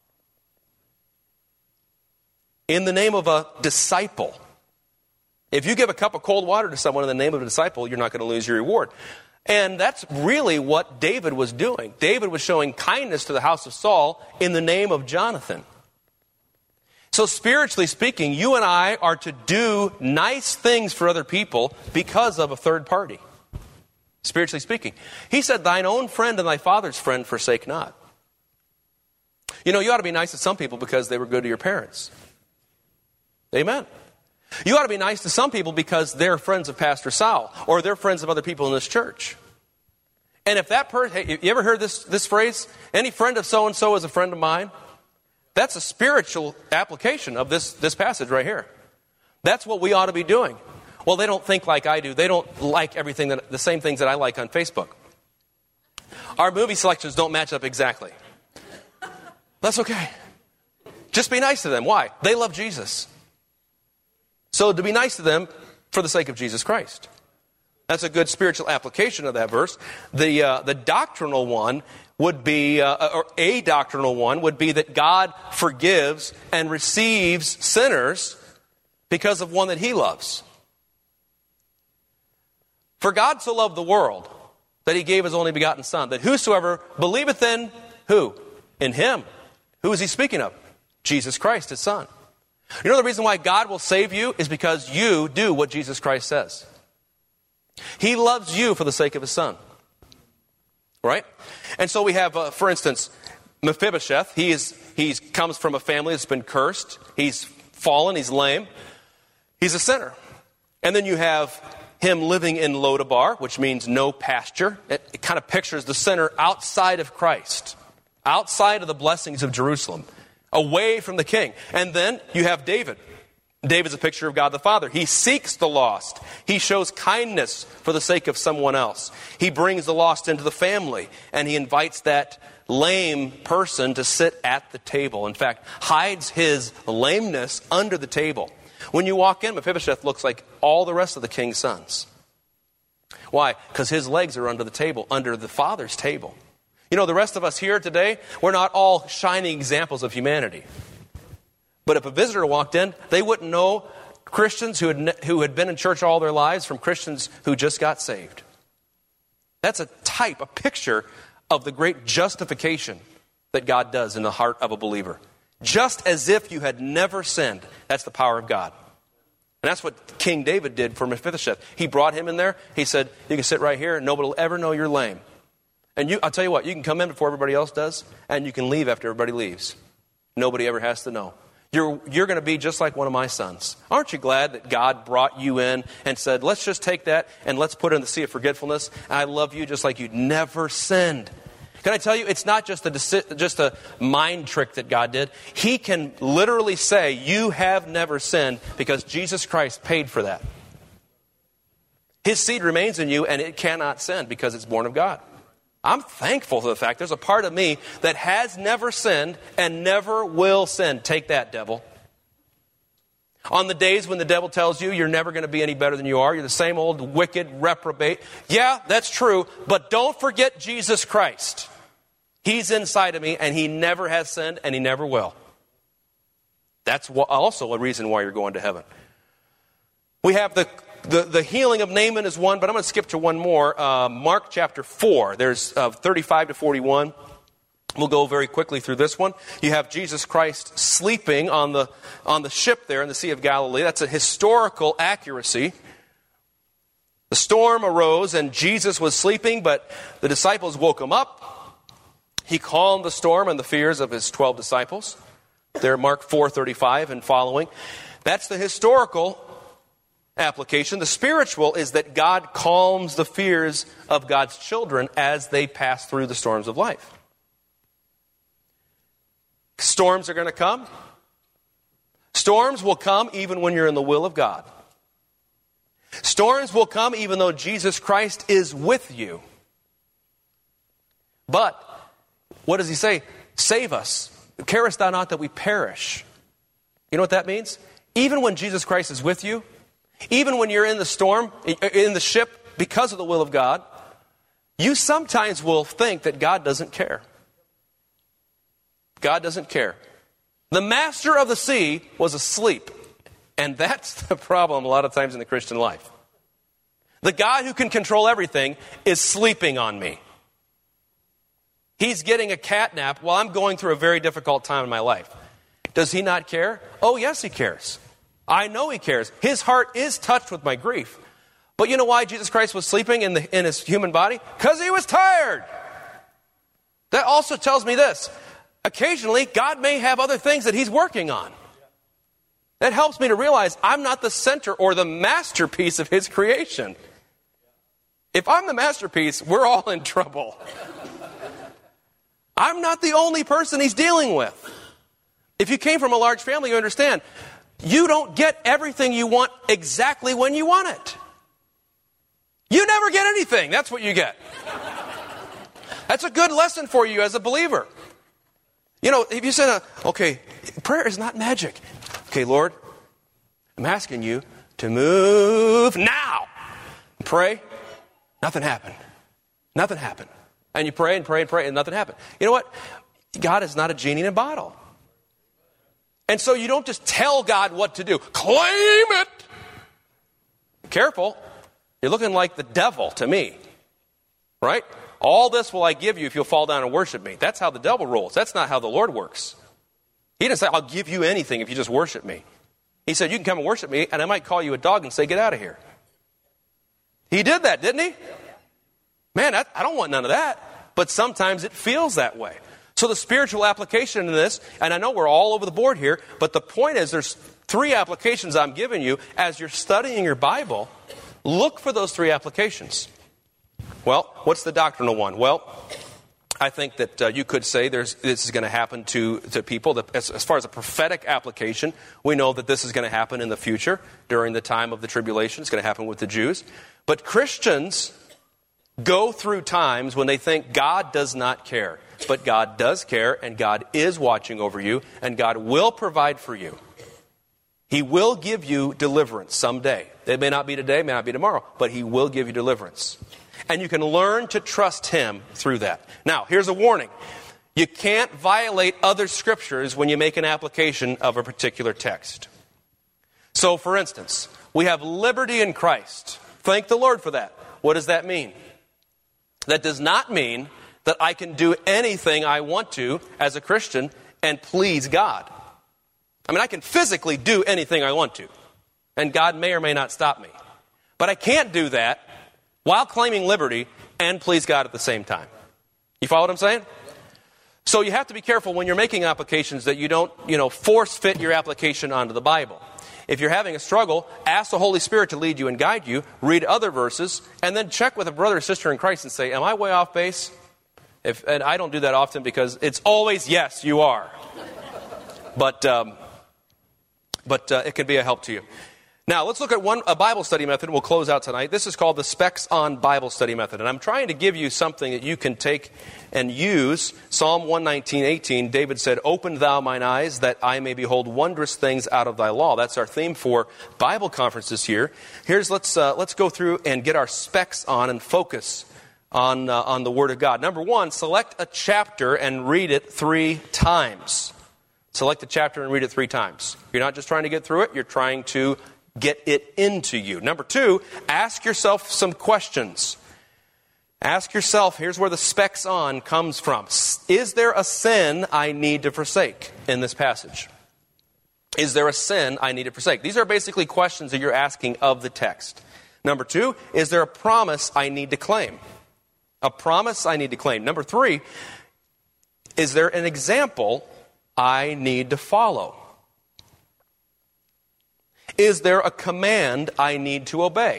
In the name of a disciple. If you give a cup of cold water to someone in the name of a disciple, you're not going to lose your reward. And that's really what David was doing. David was showing kindness to the house of Saul in the name of Jonathan. So spiritually speaking, you and I are to do nice things for other people because of a third party. Spiritually speaking. He said, thine own friend and thy father's friend forsake not. You know, you ought to be nice to some people because they were good to your parents. Amen. You ought to be nice to some people because they're friends of Pastor Sal or they're friends of other people in this church. And if that person, hey, you ever heard this phrase? Any friend of so-and-so is a friend of mine. That's a spiritual application of this passage right here. That's what we ought to be doing. Well, they don't think like I do. They don't like the same things that I like on Facebook. Our movie selections don't match up exactly. That's okay. Just be nice to them. Why? They love Jesus. So to be nice to them for the sake of Jesus Christ. That's a good spiritual application of that verse. The doctrinal one would be, or a doctrinal one would be that God forgives and receives sinners because of one that He loves. For God so loved the world that He gave His only begotten Son, that whosoever believeth in who? In Him. Who is He speaking of? Jesus Christ, His Son. You know the reason why God will save you is because you do what Jesus Christ says. He loves you for the sake of His Son. Right? And so we have, for instance, Mephibosheth. He comes from a family that's been cursed. He's fallen. He's lame. He's a sinner. And then you have him living in Lodabar, which means no pasture. It kind of pictures the sinner outside of Christ, outside of the blessings of Jerusalem, away from the king. And then you have David. David's a picture of God the Father. He seeks the lost. He shows kindness for the sake of someone else. He brings the lost into the family, and he invites that lame person to sit at the table. In fact, hides his lameness under the table. When you walk in, Mephibosheth looks like all the rest of the king's sons. Why? Because his legs are under the table, under the Father's table. You know, the rest of us here today, we're not all shining examples of humanity. But if a visitor walked in, they wouldn't know Christians who had been in church all their lives from Christians who just got saved. That's a type, a picture of the great justification that God does in the heart of a believer. Just as if you had never sinned. That's the power of God. And that's what King David did for Mephibosheth. He brought him in there. He said, you can sit right here and nobody will ever know you're lame. And I'll tell you what, you can come in before everybody else does, and you can leave after everybody leaves. Nobody ever has to know. You're going to be just like one of my sons. Aren't you glad that God brought you in and said, let's just take that and let's put it in the sea of forgetfulness. And I love you just like you'd never sinned. Can I tell you, it's not just a mind trick that God did. He can literally say, you have never sinned because Jesus Christ paid for that. His seed remains in you and it cannot sin because it's born of God. I'm thankful for the fact there's a part of me that has never sinned and never will sin. Take that, devil. On the days when the devil tells you you're never going to be any better than you are, you're the same old wicked reprobate. Yeah, that's true, but don't forget Jesus Christ. He's inside of me and He never has sinned and He never will. That's also a reason why you're going to heaven. We have the healing of Naaman is one, but I'm going to skip to one more. Mark chapter 4. There's 35 to 41. We'll go very quickly through this one. You have Jesus Christ sleeping on the ship there in the Sea of Galilee. That's a historical accuracy. The storm arose and Jesus was sleeping, but the disciples woke him up. He calmed the storm and the fears of his 12 disciples. There, Mark 4:35 and following. That's the historical application. The spiritual is that God calms the fears of God's children as they pass through the storms of life. Storms are going to come. Storms will come even when you're in the will of God. Storms will come even though Jesus Christ is with you. But what does He say? Save us. Carest thou not that we perish? You know what that means? Even when Jesus Christ is with you, even when you're in the storm, in the ship, because of the will of God, you sometimes will think that God doesn't care. God doesn't care. The master of the sea was asleep. And that's the problem a lot of times in the Christian life. The God who can control everything is sleeping on me. He's getting a cat nap while I'm going through a very difficult time in my life. Does He not care? Oh, yes, He cares. I know He cares. His heart is touched with my grief. But you know why Jesus Christ was sleeping in His human body? Because He was tired. That also tells me this. Occasionally, God may have other things that He's working on. That helps me to realize I'm not the center or the masterpiece of His creation. If I'm the masterpiece, we're all in trouble. I'm not the only person He's dealing with. If you came from a large family, you understand. You don't get everything you want exactly when you want it. You never get anything. That's what you get. That's a good lesson for you as a believer. You know, if you said, okay, prayer is not magic. Okay, Lord, I'm asking you to move now. Pray, nothing happened. Nothing happened. And you pray and pray and pray and nothing happened. You know what? God is not a genie in a bottle. And so you don't just tell God what to do. Claim it. Careful. You're looking like the devil to me. Right? All this will I give you if you'll fall down and worship me. That's how the devil rolls. That's not how the Lord works. He didn't say, I'll give you anything if you just worship me. He said, you can come and worship me, and I might call you a dog and say, get out of here. He did that, didn't he? Man, I don't want none of that. But sometimes it feels that way. So the spiritual application in this, and I know we're all over the board here, but the point is there's 3 applications I'm giving you. As you're studying your Bible, look for those 3 applications. Well, what's the doctrinal one? Well, I think that you could say this is going to happen to people. As far as a prophetic application, we know that this is going to happen in the future during the time of the tribulation. It's going to happen with the Jews. But Christians go through times when they think God does not care. But God does care, and God is watching over you, and God will provide for you. He will give you deliverance someday. It may not be today, may not be tomorrow, but He will give you deliverance. And you can learn to trust Him through that. Now, here's a warning. You can't violate other scriptures when you make an application of a particular text. So, for instance, we have liberty in Christ. Thank the Lord for that. What does that mean? That does not mean that I can do anything I want to as a Christian and please God. I mean, I can physically do anything I want to, and God may or may not stop me. But I can't do that while claiming liberty and please God at the same time. You follow what I'm saying? So you have to be careful when you're making applications that you don't, force fit your application onto the Bible. If you're having a struggle, ask the Holy Spirit to lead you and guide you, read other verses, and then check with a brother or sister in Christ and say, am I way off base? And I don't do that often because it's always, yes, you are. But it can be a help to you. Now, let's look at a Bible study method. We'll close out tonight. This is called the Specs on Bible Study Method. And I'm trying to give you something that you can take and use. Psalm 119:18, David said, open thou mine eyes that I may behold wondrous things out of thy law. That's our theme for Bible conference this year. Let's go through and get our specs on and focus on the Word of God. Number 1, select a chapter and read it 3 times. Select a chapter and read it 3 times. You're not just trying to get through it, you're trying to get it into you. Number 2, ask yourself some questions. Ask yourself, here's where the specs on comes from. Is there a sin I need to forsake in this passage? Is there a sin I need to forsake? These are basically questions that you're asking of the text. Number 2, is there a promise I need to claim? A promise I need to claim. Number 3, is there an example I need to follow? Is there a command I need to obey?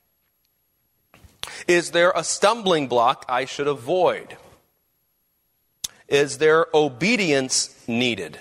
Is there a stumbling block I should avoid? Is there obedience needed?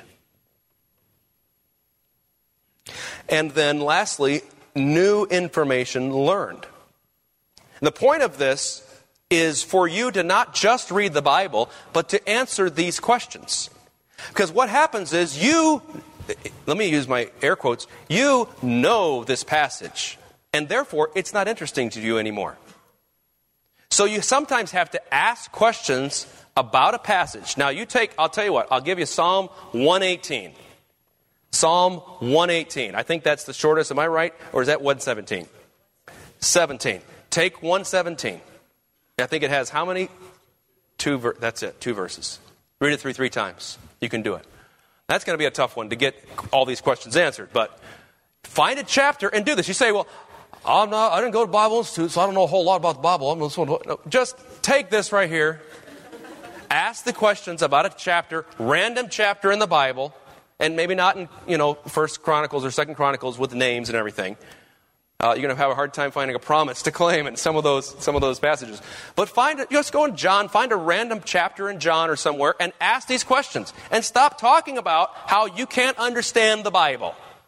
And then lastly, new information learned. And the point of this is for you to not just read the Bible, but to answer these questions. Because what happens is let me use my air quotes, you know this passage, and therefore it's not interesting to you anymore. So you sometimes have to ask questions about a passage. Now I'll tell you what, I'll give you Psalm 118. Psalm 118. I think that's the shortest, am I right? Or is that 117? 17. Take 117. I think it has how many? 2 that's it, 2 verses. Read it 3 times. You can do it. That's going to be a tough one to get all these questions answered. But find a chapter and do this. You say, well, I didn't go to Bible Institute, so I don't know a whole lot about the Bible. No, just take this right here. Ask the questions about a chapter, random chapter in the Bible, and maybe not in 1 Chronicles or 2 Chronicles with names and everything. You're going to have a hard time finding a promise to claim in some of those passages. But just go in John, find a random chapter in John or somewhere, and ask these questions. And stop talking about how you can't understand the Bible.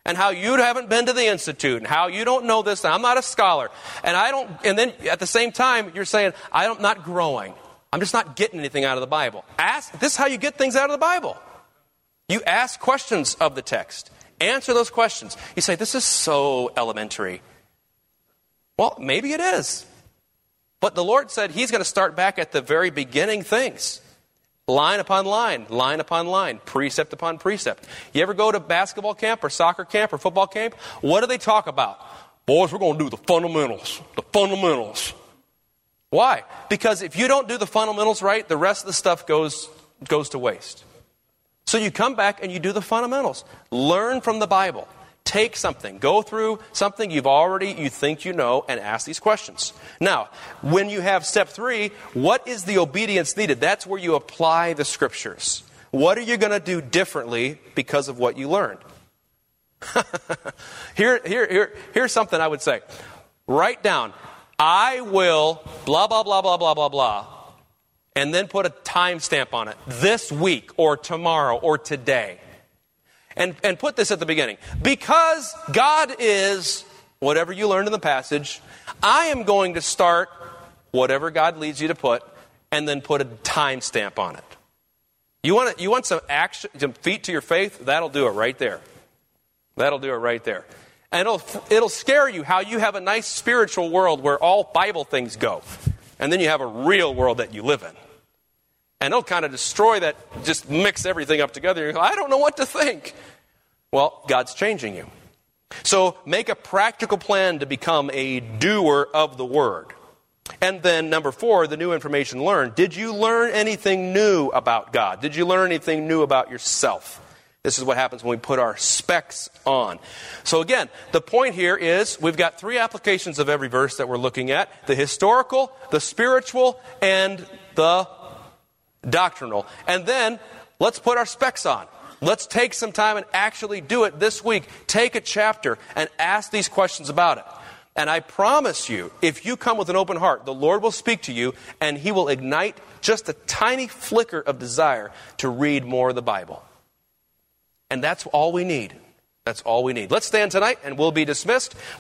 and how you haven't been to the Institute, and how you don't know this, and I'm not a scholar, and then at the same time, you're saying, I'm not growing. I'm just not getting anything out of the Bible. This is how you get things out of the Bible. You ask questions of the text. Answer those questions. You say, this is so elementary. Well, maybe it is. But the Lord said He's going to start back at the very beginning things. Line upon line, precept upon precept. You ever go to basketball camp or soccer camp or football camp? What do they talk about? Boys, we're going to do the fundamentals. The fundamentals. Why? Because if you don't do the fundamentals right, the rest of the stuff goes to waste. So you come back and you do the fundamentals. Learn from the Bible. Take something. Go through something you think you know, and ask these questions. Now, when you have step 3, what is the obedience needed? That's where you apply the Scriptures. What are you going to do differently because of what you learned? Here's something I would say. Write down, I will blah, blah, blah, blah, blah, blah, blah, and then put a timestamp on it. This week or tomorrow or today. And put this at the beginning. Because God is whatever you learned in the passage, I am going to start whatever God leads you to put, and then put a timestamp on it. You want some action, some feet to your faith? That'll do it right there. That'll do it right there. And it'll scare you how you have a nice spiritual world where all Bible things go. And then you have a real world that you live in. And it'll kind of destroy that, just mix everything up together. You go, I don't know what to think. Well, God's changing you. So make a practical plan to become a doer of the Word. And then number 4, the new information learned. Did you learn anything new about God? Did you learn anything new about yourself? This is what happens when we put our specs on. So again, the point here is we've got 3 applications of every verse that we're looking at. The historical, the spiritual, and the doctrinal. And then let's put our specs on. Let's take some time and actually do it this week. Take a chapter and ask these questions about it. And I promise you, if you come with an open heart, the Lord will speak to you and He will ignite just a tiny flicker of desire to read more of the Bible. And that's all we need. That's all we need. Let's stand tonight and we'll be dismissed.